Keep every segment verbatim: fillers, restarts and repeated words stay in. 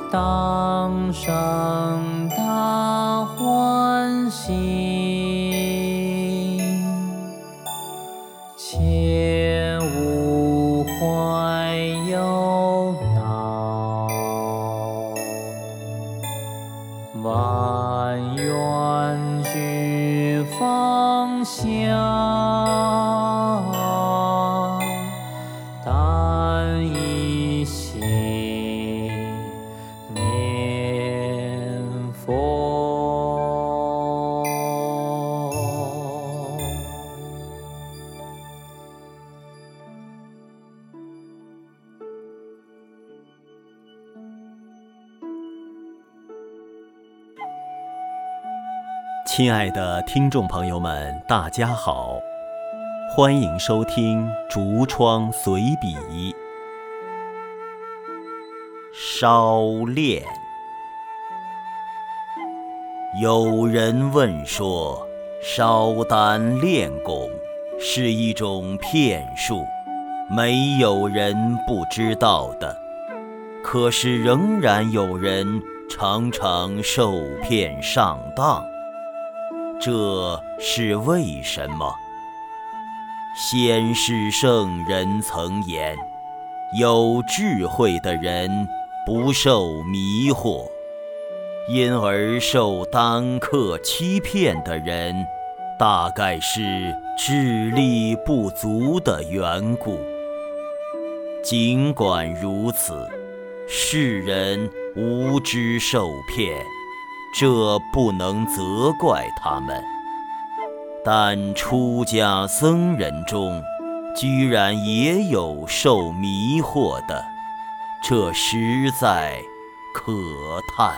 当生大欢喜，切勿怀忧恼，万愿俱放下，但一心念佛。 亲爱的听众朋友们，大家好，欢迎收听竹窗随笔。烧炼。有人问说，烧丹炼汞是一种骗术，没有人不知道的，可是仍然有人常常受骗上当，这是为什么？先世圣人曾言，有智慧的人不受迷惑，因而受丹客欺骗的人，大概是智力不足的缘故。尽管如此，世人无知受骗，这不能责怪他们。但出家僧人中，居然也有受迷惑的，这实在可叹。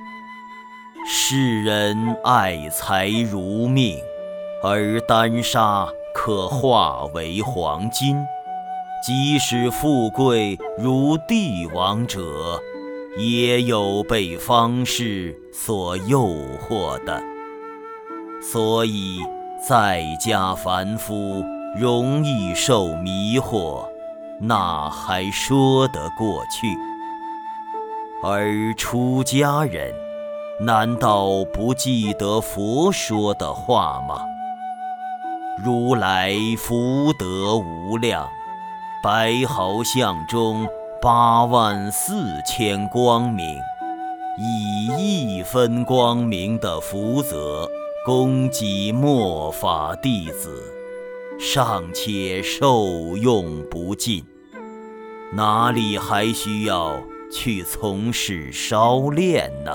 世人爱财如命，而丹砂可化为黄金，即使富贵如帝王者，也有被方士所诱惑的。所以在家凡夫容易受迷惑，那还说得过去。而出家人难道不记得佛说的话吗？如来福德无量，白毫相中八万四千光明，以一分光明的福泽供给末法弟子，尚且受用不尽，哪里还需要去从事烧炼呢？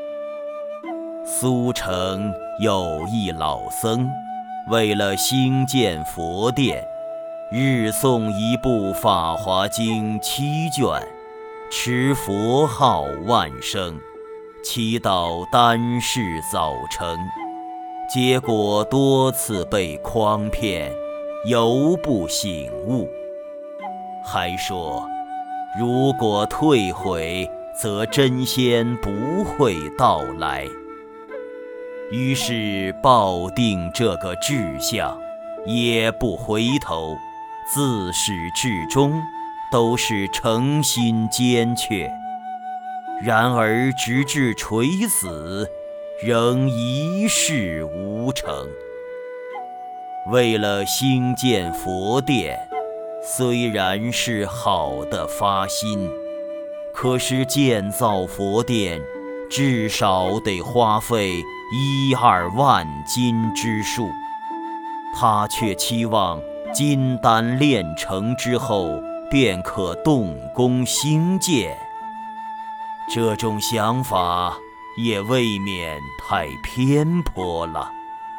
苏城有一老僧，为了兴建佛殿，日诵一部《法华经》七卷，持佛号万声，祈祷丹室早成。结果多次被诓骗，犹不醒悟，还说如果退悔，则真仙不会到来。于是抱定这个志向，也不回头，自始至终都是诚心坚决。然而直至垂死，仍一事无成。为了兴建佛殿，虽然是好的发心，可是建造佛殿至少得花费一二万金之数，他却期望金丹炼成之后便可动工兴建，这种想法也未免太偏颇了。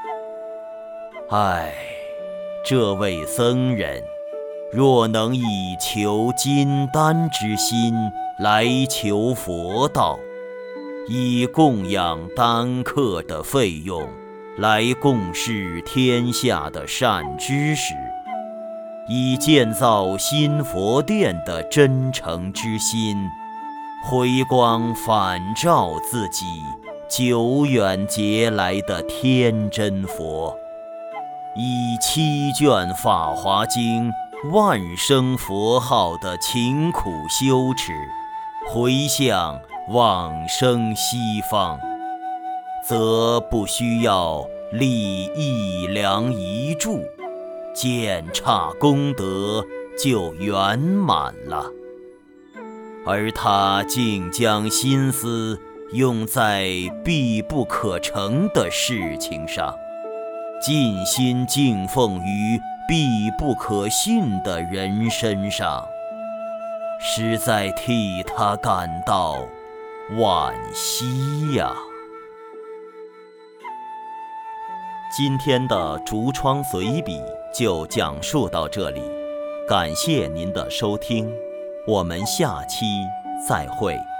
唉，这位僧人若能以求金丹之心来求佛道，以供养丹客的费用来供示天下的善知识，以建造新佛殿的真诚之心，回光返照自己久远劫来的天真佛，以七卷《法华经》万声佛号的勤苦修持，回向往生西方，则不需要立一梁一柱，检查功德就圆满了。而他竟将心思用在必不可成的事情上，尽心敬奉于必不可信的人身上，实在替他感到惋惜呀。今天的竹窗随笔就讲述到这里，感谢您的收听，我们下期再会。